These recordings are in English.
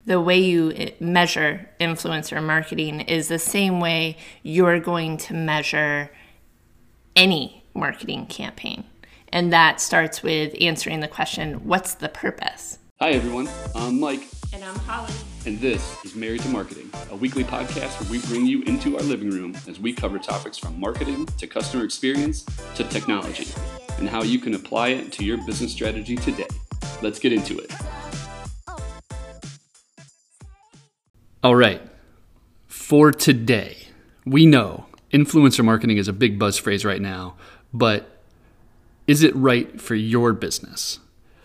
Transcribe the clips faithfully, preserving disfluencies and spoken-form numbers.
the way you measure influencer marketing is the same way you're going to measure any marketing campaign. And that starts with answering the question, what's the purpose? Hi, everyone. I'm Mike. And I'm Holly. And this is Married to Marketing, a weekly podcast where we bring you into our living room as we cover topics from marketing to customer experience to technology and how you can apply it to your business strategy today. Let's get into it. All right. For today, we know influencer marketing is a big buzz phrase right now, but is it right for your business?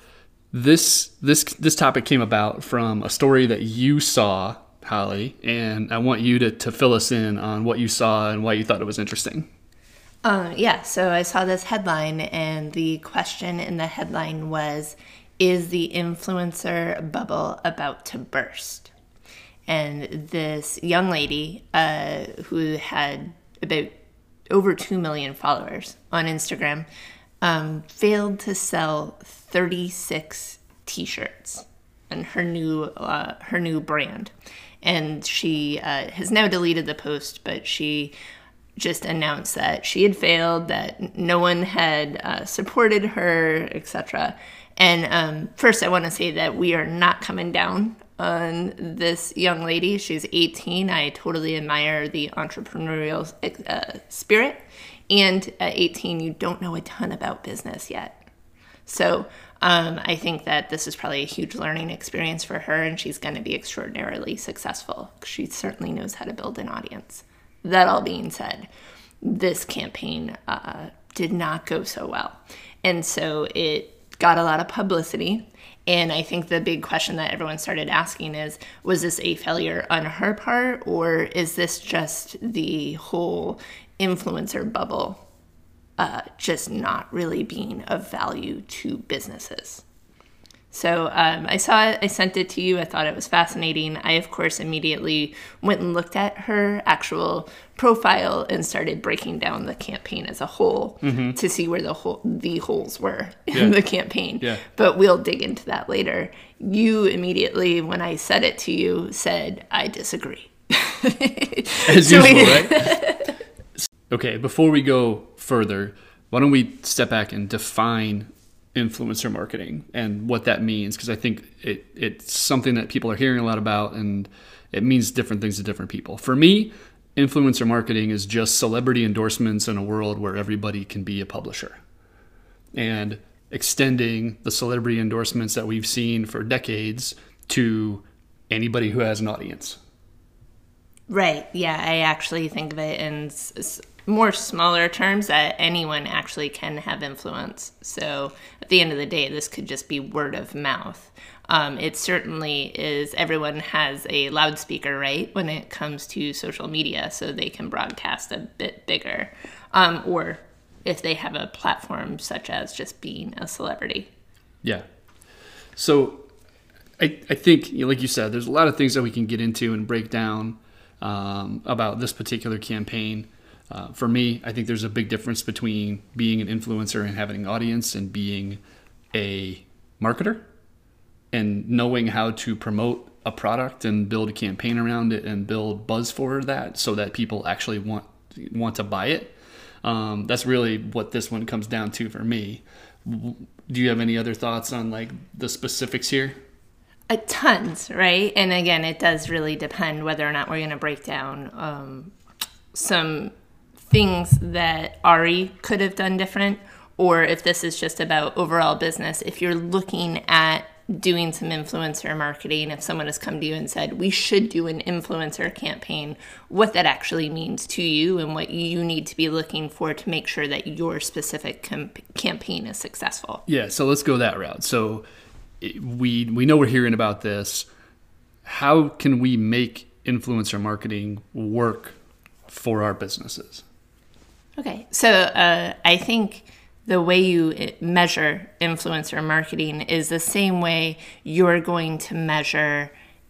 This this this topic came about from a story that you saw, Holly, and I want you to, to fill us in on what you saw and why you thought it was interesting. Um, yeah, so I saw this headline, and the question in the headline was, is the influencer bubble about to burst? And this young lady uh, who had about over two million followers on Instagram um, failed to sell thirty-six t-shirts and her new uh, her new brand. And she uh, has now deleted the post, but she just announced that she had failed, that no one had uh, supported her, et cetera. And um, first, I want to say that we are not coming down on this young lady. She's eighteen. I totally admire the entrepreneurial uh, spirit. And at eighteen, you don't know a ton about business yet. So um, I think that this is probably a huge learning experience for her, and she's going to be extraordinarily successful. She certainly knows how to build an audience. That all being said, this campaign uh, did not go so well. And so it got a lot of publicity. And I think the big question that everyone started asking is, was this a failure on her part, or is this just the whole influencer bubble uh, just not really being of value to businesses? So um, I saw it, I sent it to you, I thought it was fascinating. I, of course, immediately went and looked at her actual profile and started breaking down the campaign as a whole mm-hmm. to see where the hole, the holes were in yeah. the campaign. Yeah. But we'll dig into that later. You immediately, when I said it to you, said, I disagree. As so usual, we, right? Okay, before we go further, why don't we step back and define influencer marketing and what that means, because I think it it's something that people are hearing a lot about, and it means different things to different people. For me, influencer marketing is just celebrity endorsements in a world where everybody can be a publisher, and extending the celebrity endorsements that we've seen for decades to anybody who has an audience. Right. Yeah, I actually think of it in s- more smaller terms, that anyone actually can have influence. So at the end of the day, this could just be word of mouth. Um, it certainly is. Everyone has a loudspeaker, right, when it comes to social media, so they can broadcast a bit bigger. Um, or if they have a platform such as just being a celebrity. Yeah. So I, I think, like you said, there's a lot of things that we can get into and break down um, about this particular campaign. Uh, for me, I think there's a big difference between being an influencer and having an audience and being a marketer and knowing how to promote a product and build a campaign around it and build buzz for that so that people actually want want to buy it. Um, that's really what this one comes down to for me. Do you have any other thoughts on like the specifics here? Uh, tons, right? And again, it does really depend whether or not we're going to break down um, some things that Ari could have done different, or if this is just about overall business. If you're looking at doing some influencer marketing, if someone has come to you and said, we should do an influencer campaign, what that actually means to you and what you need to be looking for to make sure that your specific com- campaign is successful. Yeah, so let's go that route. So we we know we're hearing about this. How can we make influencer marketing work for our businesses? Okay, so uh, I think the way you measure influencer marketing is the same way you're going to measure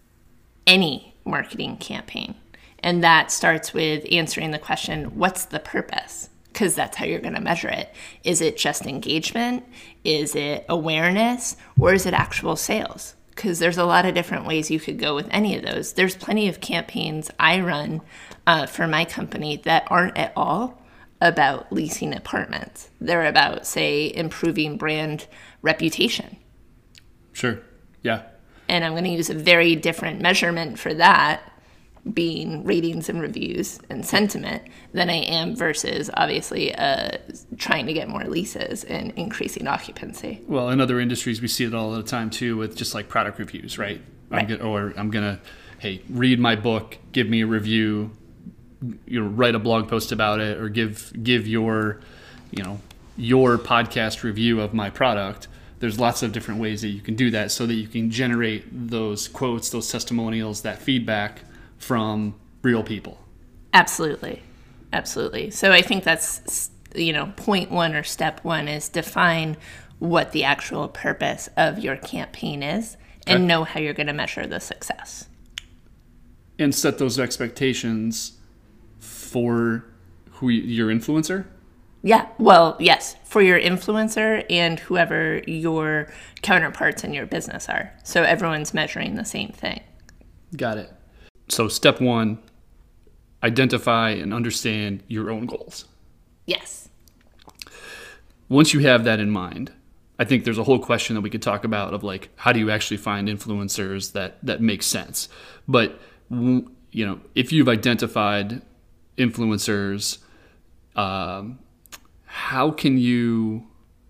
any marketing campaign. And that starts with answering the question, what's the purpose? Because that's how you're going to measure it. Is it just engagement? Is it awareness? Or is it actual sales? because there's a lot of different ways you could go with any of those. There's plenty of campaigns I run uh, for my company that aren't at all about leasing apartments. They're about, say, improving brand reputation. Sure. Yeah. And I'm going to use a very different measurement for that, being ratings and reviews and sentiment, than I am versus obviously uh, trying to get more leases and increasing occupancy. Well, in other industries, we see it all the time too, with just like product reviews, right? Right. I'm gonna, or I'm gonna, hey, read my book, give me a review, you know, write a blog post about it, or give give your, you know, your podcast review of my product. There's lots of different ways that you can do that, so that you can generate those quotes, those testimonials, that feedback from real people. Absolutely. Absolutely. So I think that's, you know, point one or step one is define what the actual purpose of your campaign is and Okay. know how you're going to measure the success. And set those expectations for who you, your influencer. Yeah. Well, yes, for your influencer and whoever your counterparts in your business are. So everyone's measuring the same thing. Got it. So step one, identify and understand your own goals. Yes. Once you have that in mind, I think there's a whole question that we could talk about of like, how do you actually find influencers that, that make sense? But, you know, if you've identified influencers, um, how can you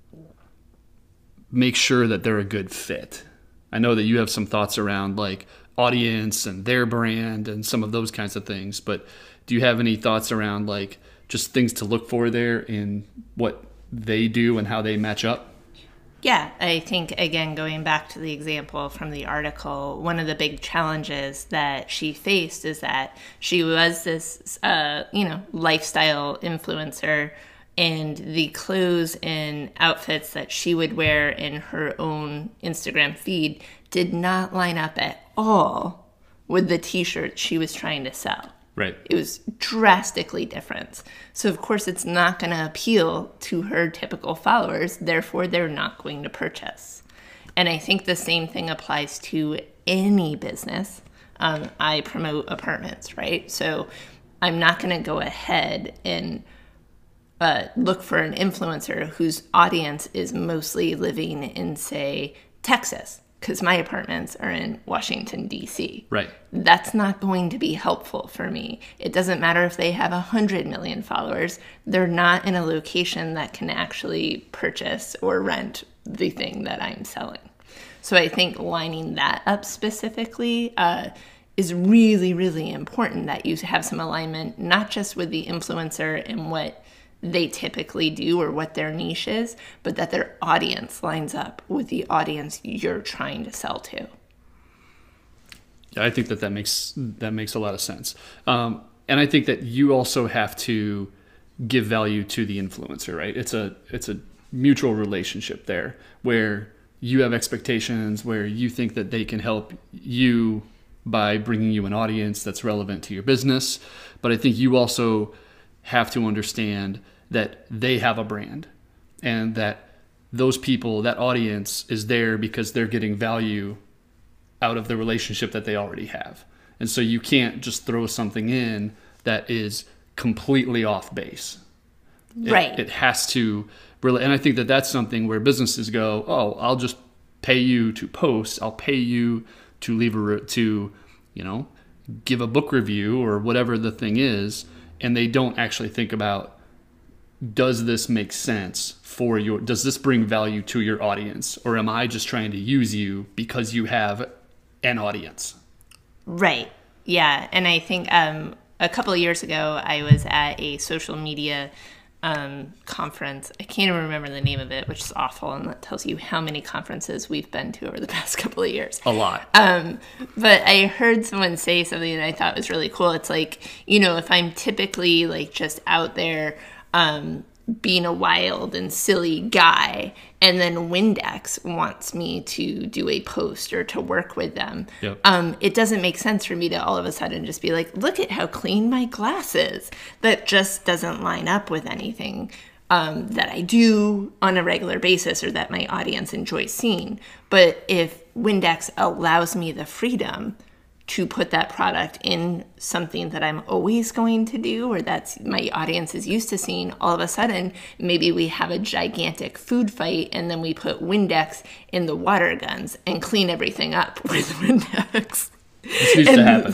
make sure that they're a good fit? I know that you have some thoughts around like audience and their brand and some of those kinds of things, but do you have any thoughts around like just things to look for there in what they do and how they match up? Yeah, I think, again, going back to the example from the article, one of the big challenges that she faced is that she was this, uh, you know, lifestyle influencer, and the clothes and outfits that she would wear in her own Instagram feed did not line up at all with the t-shirt she was trying to sell. Right. It was drastically different. So, of course, it's not going to appeal to her typical followers. Therefore, they're not going to purchase. And I think the same thing applies to any business. Um, I promote apartments, right? So I'm not going to go ahead and uh, look for an influencer whose audience is mostly living in, say, Texas, because my apartments are in Washington, D C. Right. That's not going to be helpful for me. It doesn't matter if they have one hundred million followers. They're not in a location that can actually purchase or rent the thing that I'm selling. So I think lining that up specifically uh, is really, really important, that you have some alignment, not just with the influencer and what they typically do or what their niche is, but that their audience lines up with the audience you're trying to sell to. Yeah, I think that that makes that makes a lot of sense. Um, and I think that you also have to give value to the influencer, right? It's a it's a mutual relationship there where you have expectations, where you think that they can help you by bringing you an audience that's relevant to your business. But I think you also have to understand that they have a brand and that those people, that audience is there because they're getting value out of the relationship that they already have. And so you can't just throw something in that is completely off base. Right. It, it has to really, and I think that that's something where businesses go, oh, I'll just pay you to post. I'll pay you to leave a, re- to, you know, give a book review or whatever the thing is. And they don't actually think about, does this make sense for your, does this bring value to your audience? Or am I just trying to use you because you have an audience? Right. Yeah. And I think um, a couple of years ago, I was at a social media um, conference. I can't even remember the name of it, which is awful. And that tells you how many conferences we've been to over the past couple of years. A lot. Um, but I heard someone say something that I thought was really cool. It's like, you know, if I'm typically like just out there um, being a wild and silly guy, and then Windex wants me to do a post or to work with them, Yep. um, it doesn't make sense for me to all of a sudden just be like, look at how clean my glass is. That just doesn't line up with anything. um, that I do on a regular basis or that my audience enjoys seeing. But if Windex allows me the freedom to put that product in something that I'm always going to do or that's my audience is used to seeing, all of a sudden, maybe we have a gigantic food fight and then we put Windex in the water guns and clean everything up with Windex. This needs and,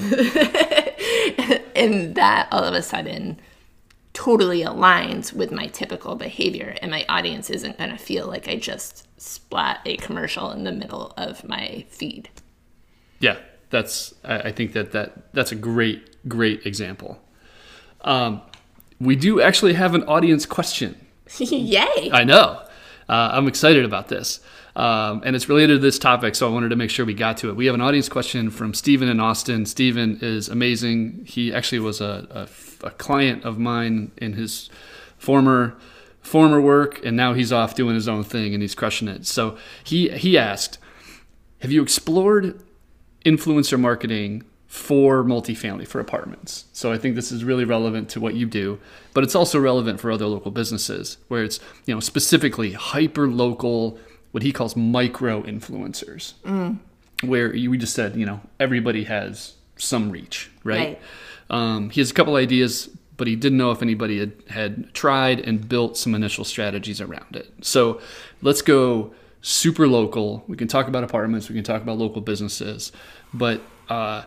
to happen. And that all of a sudden totally aligns with my typical behavior, and my audience isn't going to feel like I just splat a commercial in the middle of my feed. Yeah, that's. I think that, that that's a great, great example. Um, we do actually have an audience question. Yay! I know. Uh, I'm excited about this. Um, and it's related to this topic, so I wanted to make sure we got to it. We have an audience question from Stephen in Austin. Stephen is amazing. He actually was a, a, a client of mine in his former former work, and now he's off doing his own thing, and he's crushing it. So he he asked, have you explored influencer marketing for multifamily, for apartments? So I think this is really relevant to what you do, but it's also relevant for other local businesses where it's, you know, specifically hyper local, what he calls micro influencers, mm. where you, we just said, you know, everybody has some reach, right? Right. Um, he has a couple ideas, but he didn't know if anybody had, had tried and built some initial strategies around it. So let's go super local. We can talk about apartments. We can talk about local businesses, but uh,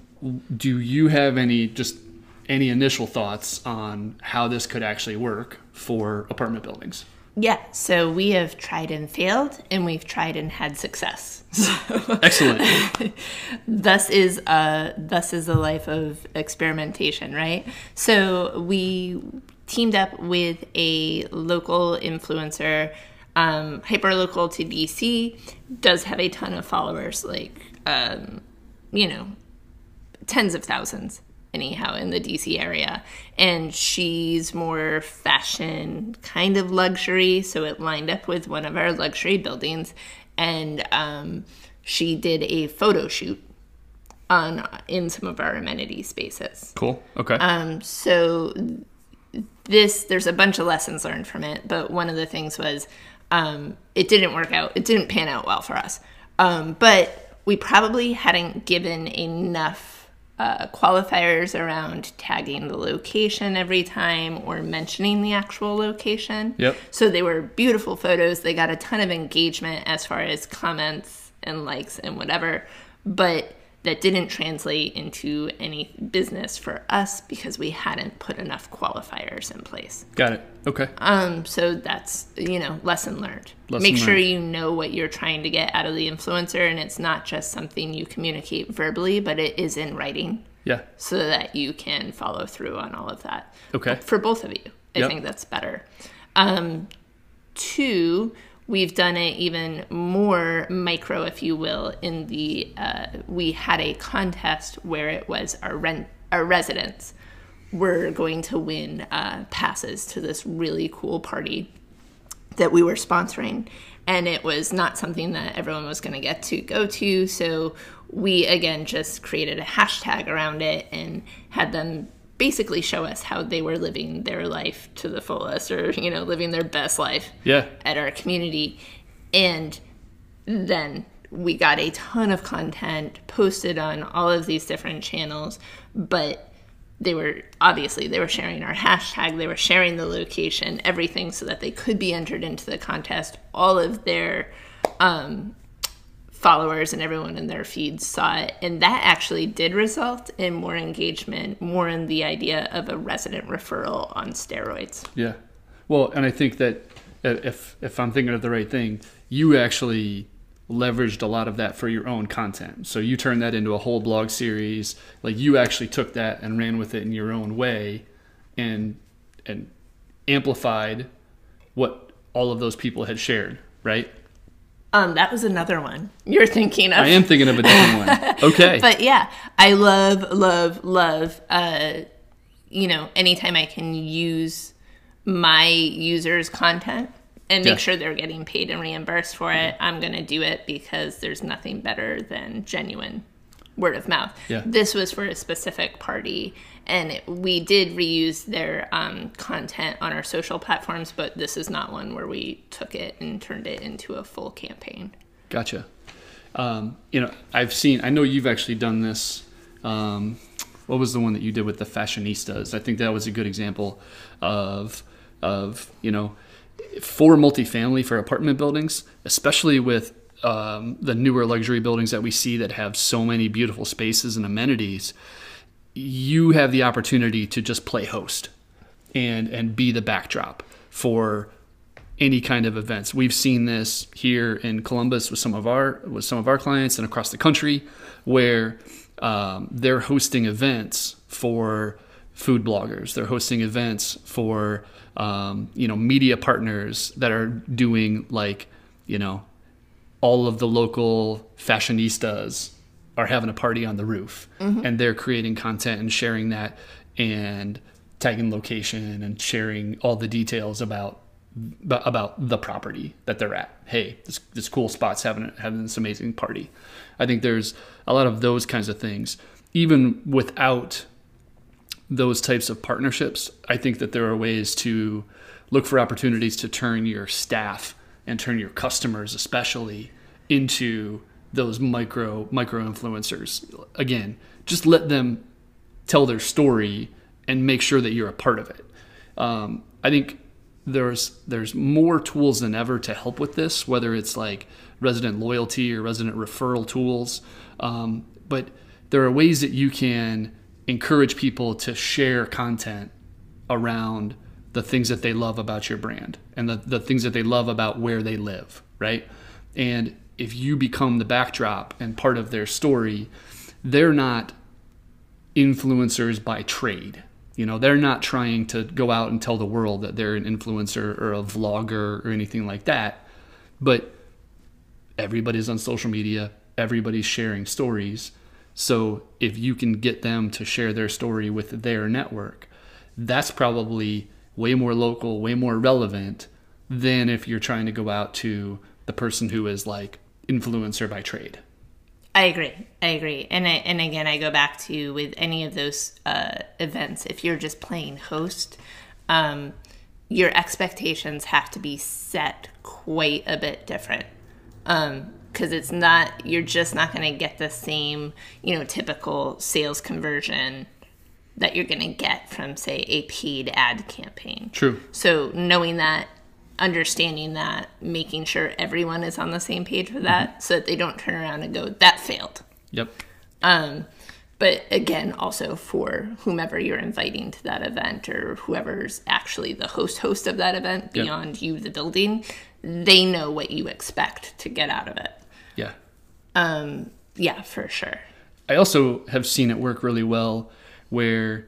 do you have any just any initial thoughts on how this could actually work for apartment buildings? Yeah, so we have tried and failed, and we've tried and had success. So, excellent. thus is a thus is a life of experimentation, right? So we teamed up with a local influencer, um, hyper local to D C, does have a ton of followers, like um, you know, tens of thousands. Anyhow, in the D C area, and she's more fashion, kind of luxury, so it lined up with one of our luxury buildings, and um, she did a photo shoot on in some of our amenity spaces. Cool. Okay. Um, so this, there's a bunch of lessons learned from it, but one of the things was um, it didn't work out. It didn't pan out well for us, um, but we probably hadn't given enough Uh, qualifiers around tagging the location every time or mentioning the actual location. Yep. So they were beautiful photos. They got a ton of engagement as far as comments and likes and whatever, but that didn't translate into any business for us because we hadn't put enough qualifiers in place. Got it. Okay. Um, so that's, you know, lesson learned. Lesson Make sure learned. you know what you're trying to get out of the influencer, and it's not just something you communicate verbally, but it is in writing. Yeah. So that you can follow through on all of that. Okay. For both of you. I Yep. think that's better. Um, two, we've done it even more micro, if you will, in the, uh, we had a contest where it was our rent, our residents were going to win uh, passes to this really cool party that we were sponsoring. And it was not something that everyone was going to get to go to. So we, again, just created a hashtag around it and had them basically show us how they were living their life to the fullest, or, you know, living their best life Yeah. at our community. And then we got a ton of content posted on all of these different channels, but they were, obviously, they were sharing our hashtag, they were sharing the location, everything, so that they could be entered into the contest. All of their um, followers and everyone in their feeds saw it, and that actually did result in more engagement, more in the idea of a resident referral on steroids. Yeah. Well, and I think that if if I'm thinking of the right thing, you actually leveraged a lot of that for your own content. So you turned that into a whole blog series. Like, you actually took that and ran with it in your own way and and amplified what all of those people had shared, right? Um, that was another one you're thinking of. I am thinking of a different one. Okay. But yeah, I love, love, love, uh, you know, anytime I can use my users' content and make Yeah. sure they're getting paid and reimbursed for it, I'm going to do it, because there's nothing better than genuine word of mouth. Yeah. This was for a specific party, and it, we did reuse their um, content on our social platforms, but this is not one where we took it and turned it into a full campaign. Gotcha. Um, you know, I've seen, I know you've actually done this. Um, what was the one that you did with the fashionistas? I think that was a good example of, of, you know, for multifamily, for apartment buildings, especially with um, the newer luxury buildings that we see that have so many beautiful spaces and amenities, you have the opportunity to just play host and, and be the backdrop for any kind of events. We've seen this here in Columbus with some of our with some of our clients and across the country, where um, they're hosting events for food bloggers. They're hosting events for um, you know media partners that are doing, like, you know all of the local fashionistas are having a party on the roof, mm-hmm. and they're creating content and sharing that and tagging location and sharing all the details about about the property that they're at. Hey, this this cool spot's having having this amazing party. I think there's a lot of those kinds of things. Even without those types of partnerships, I think that there are ways to look for opportunities to turn your staff and turn your customers especially into those micro micro influencers. Again, just let them tell their story and make sure that you're a part of it. Um, I think there's there's more tools than ever to help with this, whether it's like resident loyalty or resident referral tools. Um, but there are ways that you can encourage people to share content around the things that they love about your brand and the, the things that they love about where they live, right? And if you become the backdrop and part of their story, they're not influencers by trade. You know, they're not trying to go out and tell the world that they're an influencer or a vlogger or anything like that. But everybody's on social media. Everybody's sharing stories. So if you can get them to share their story with their network, that's probably way more local, way more relevant than if you're trying to go out to the person who is like influencer by trade. I agree. I agree. And I, and again, I go back to with any of those uh, events, if you're just playing host, um, your expectations have to be set quite a bit different. Um, because it's not, you're just not going to get the same, you know, typical sales conversion that you're going to get from, say, a paid ad campaign. True. So knowing that, understanding that, making sure everyone is on the same page with that, mm-hmm. so that they don't turn around and go, that failed. Yep. Um, but again, also for whomever you're inviting to that event or whoever's actually the host host of that event beyond yep. you, the building, they know what you expect to get out of it. Yeah. Um, yeah, for sure. I also have seen it work really well where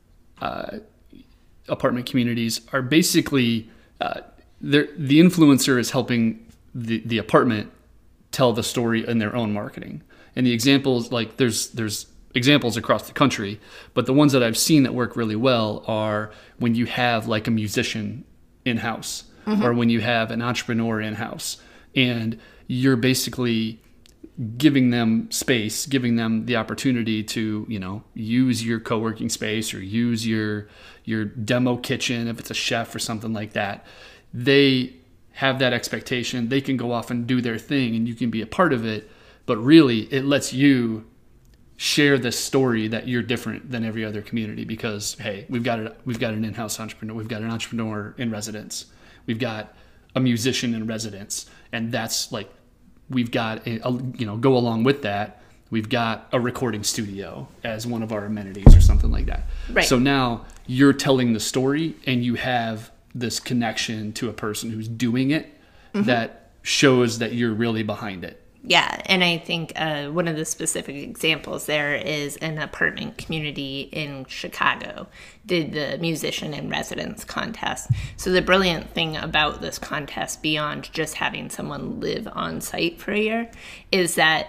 uh, apartment communities are basically... Uh, the influencer is helping the, the apartment tell the story in their own marketing. And the examples, like there's there's examples across the country, but the ones that I've seen that work really well are when you have like a musician in-house, mm-hmm. or when you have an entrepreneur in-house, and you're basically giving them space, giving them the opportunity to, you know, use your co-working space or use your your demo kitchen if it's a chef or something like that. They have that expectation. They can go off and do their thing and you can be a part of it. But really, it lets you share this story that you're different than every other community because, hey, we've got a, we've got an in-house entrepreneur. We've got an entrepreneur in residence. We've got a musician in residence. And that's like, we've got, a, a, you know, go along with that. We've got a recording studio as one of our amenities or something like that. Right. So now you're telling the story and you have this connection to a person who's doing it, mm-hmm. that shows that you're really behind it. Yeah, and I think uh, one of the specific examples there is an apartment community in Chicago did the musician in residence contest. So the brilliant thing about this contest, beyond just having someone live on site for a year, is that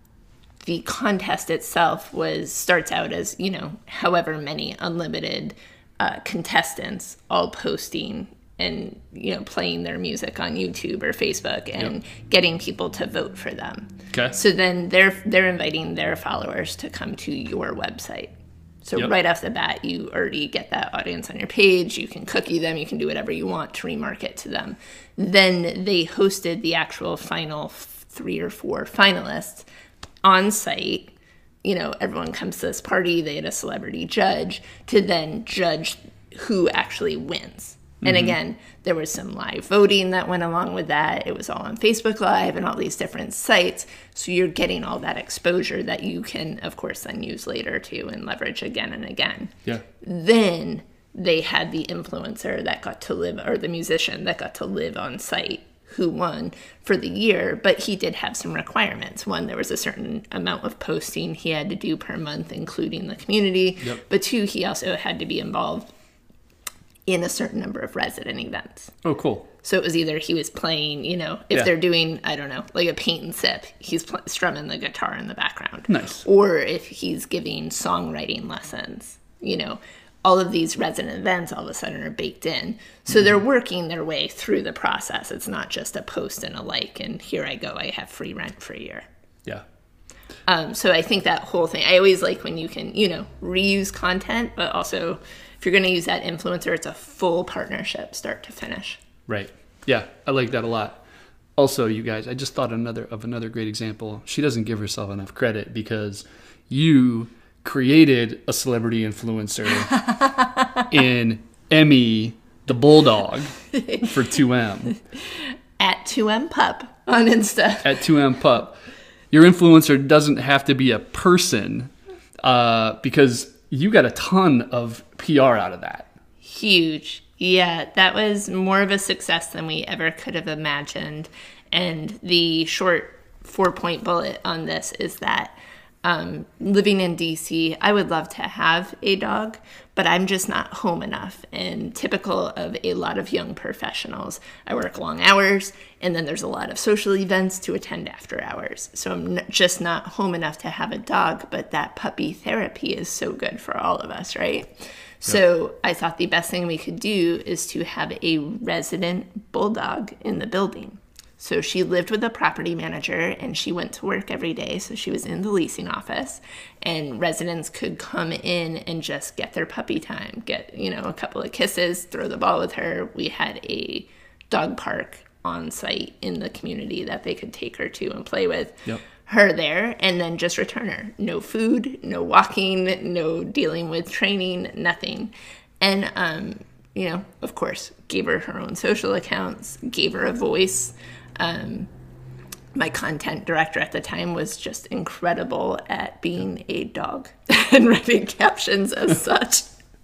the contest itself was starts out as, you know, however many unlimited Uh, contestants all posting and, you know, playing their music on YouTube or Facebook and Yep. getting people to vote for them. Okay. So then they're they're inviting their followers to come to your website. So Yep. right off the bat, you already get that audience on your page. You can cookie them. You can do whatever you want to remarket to them. Then they hosted the actual final three or four finalists on site. You know, everyone comes to this party. They had a celebrity judge to then judge who actually wins. And again, there was some live voting that went along with that. It was all on Facebook Live and all these different sites. So you're getting all that exposure that you can, of course, then use later too and leverage again and again. Yeah. Then they had the influencer that got to live, or the musician that got to live on site, who won for the year. But he did have some requirements. One, there was a certain amount of posting he had to do per month, including the community. Yep. But two, he also had to be involved in a certain number of resident events. Oh, cool. So it was either he was playing, you know, if Yeah. they're doing, I don't know, like a paint and sip, he's pl- strumming the guitar in the background. Nice. Or if he's giving songwriting lessons, you know, all of these resident events all of a sudden are baked in. So they're working their way through the process. It's not just a post and a like, and here I go, I have free rent for a year. Yeah. Um, so I think that whole thing, I always like when you can, you know, reuse content, but also if you're going to use that influencer, it's a full partnership, start to finish. Right. Yeah, I like that a lot. Also, you guys, I just thought another of another great example. She doesn't give herself enough credit because you created a celebrity influencer in Emmy the Bulldog for two M. At two M Pup on Insta. At two M Pup. Your influencer doesn't have to be a person uh, because you got a ton of P R out of that. Huge. Yeah, that was more of a success than we ever could have imagined. And the short four-point bullet on this is that um, living in D C, I would love to have a dog, but I'm just not home enough. And typical of a lot of young professionals, I work long hours, and then there's a lot of social events to attend after hours. So I'm n- just not home enough to have a dog, but that puppy therapy is so good for all of us, right? So I thought the best thing we could do is to have a resident bulldog in the building. So she lived with a property manager and she went to work every day. So she was in the leasing office and residents could come in and just get their puppy time, get, you know, a couple of kisses, throw the ball with her. We had a dog park on site in the community that they could take her to and play with. Yep. Her there and then just return her. No food, no walking, no dealing with training, nothing. And, um, you know, of course, gave her her own social accounts, gave her a voice. Um, my content director at the time was just incredible at being a dog and writing captions as such.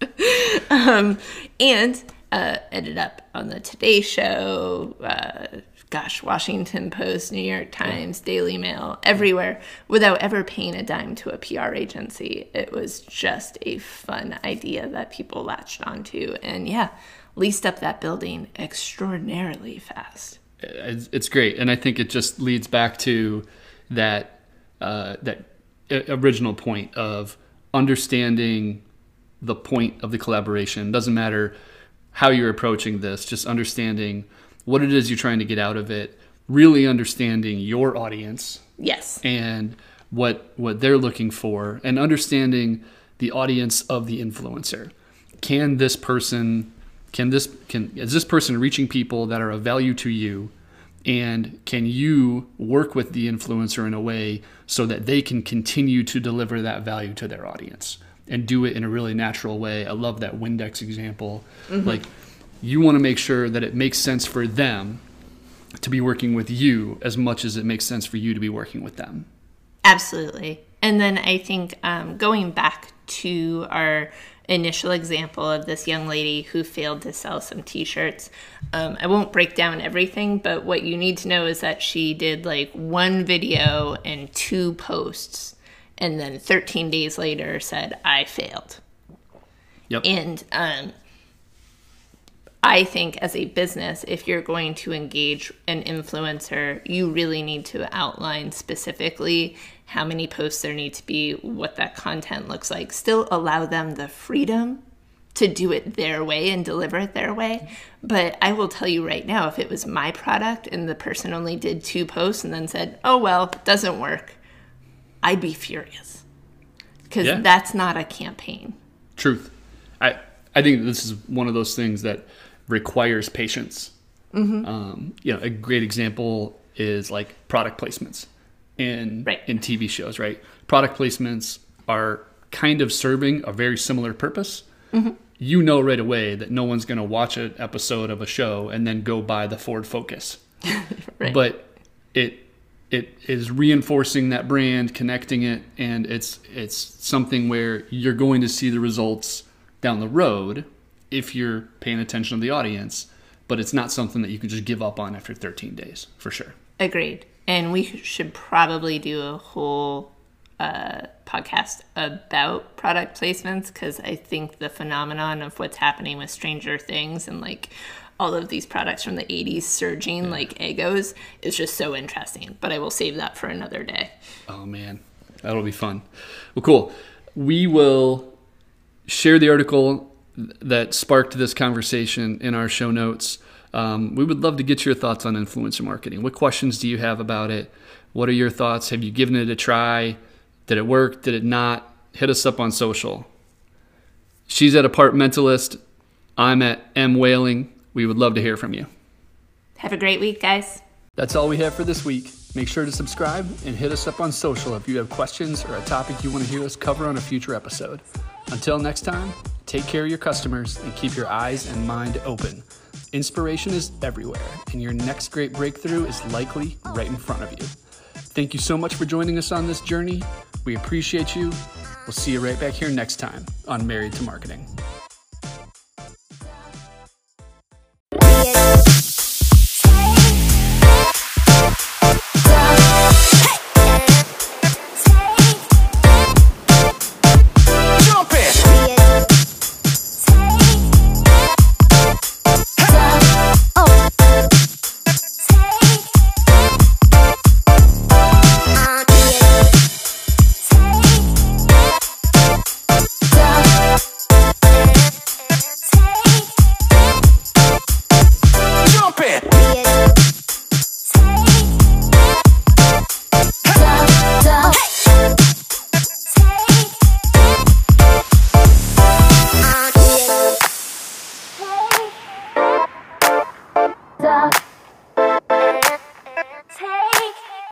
um, and uh, ended up on the Today Show, uh, gosh, Washington Post, New York Times, Daily Mail, everywhere, without ever paying a dime to a P R agency. It was just a fun idea that people latched onto. And yeah, leased up that building extraordinarily fast. It's, it's great. And I think it just leads back to that, uh, that original point of understanding the point of the collaboration. Doesn't matter how you're approaching this, just understanding what it is you're trying to get out of it, really understanding your audience. Yes. And what what they're looking for, and understanding the audience of the influencer. Can this person can this can is this person reaching people that are of value to you, and can you work with the influencer in a way so that they can continue to deliver that value to their audience and do it in a really natural way? I love that Windex example. Mm-hmm. Like, you want to make sure that it makes sense for them to be working with you as much as it makes sense for you to be working with them. Absolutely. And then I think um, going back to our initial example of this young lady who failed to sell some t-shirts, um, I won't break down everything, but what you need to know is that she did like one video and two posts, and then thirteen days later said, I failed. Yep. And um, I think as a business, if you're going to engage an influencer, you really need to outline specifically how many posts there need to be, what that content looks like. Still allow them the freedom to do it their way and deliver it their way. But I will tell you right now, if it was my product and the person only did two posts and then said, oh, well, it doesn't work, I'd be furious. Because yeah. that's not a campaign. Truth. I, I think this is one of those things that requires patience. Mm-hmm. Um, you know, a great example is like product placements in, right. in T V shows, right? Product placements are kind of serving a very similar purpose. Mm-hmm. You know right away that no one's going to watch an episode of a show and then go buy the Ford Focus. Right. But it it is reinforcing that brand, connecting it, and it's it's something where you're going to see the results down the road if you're paying attention to the audience, but it's not something that you can just give up on after thirteen days, for sure. Agreed. And we should probably do a whole uh, podcast about product placements, because I think the phenomenon of what's happening with Stranger Things and like all of these products from the eighties surging, yeah. like Eggos, is just so interesting. But I will save that for another day. Oh, man. That'll be fun. Well, cool. We will share the article that sparked this conversation in our show notes. Um, we would love to get your thoughts on influencer marketing. What questions do you have about it? What are your thoughts? Have you given it a try? Did it work? Did it not? Hit us up on social. She's at Apartmentalist. I'm at M Whaling. We would love to hear from you. Have a great week, guys. That's all we have for this week. Make sure to subscribe and hit us up on social if you have questions or a topic you want to hear us cover on a future episode. Until next time, take care of your customers and keep your eyes and mind open. Inspiration is everywhere, and your next great breakthrough is likely right in front of you. Thank you so much for joining us on this journey. We appreciate you. We'll see you right back here next time on Married to Marketing. Duh.